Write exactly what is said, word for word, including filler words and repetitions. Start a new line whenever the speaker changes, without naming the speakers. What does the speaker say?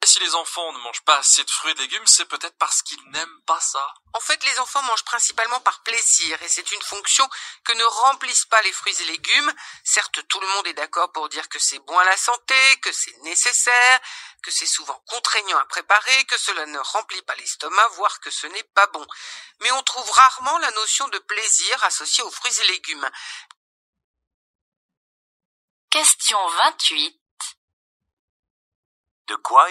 si les enfants ne mangent pas assez de fruits et de légumes, c'est peut-être parce qu'ils n'aiment pas ça.
En fait, les enfants mangent principalement par plaisir et c'est une fonction que ne remplissent pas les fruits et légumes. Certes, tout le monde est d'accord pour dire que c'est bon à la santé, que c'est nécessaire, que c'est souvent contraignant à préparer, que cela ne remplit pas l'estomac, voire que ce n'est pas bon. Mais on trouve rarement la notion de plaisir associée aux fruits et légumes.
Question vingt-huit.
De quoi est-il question ?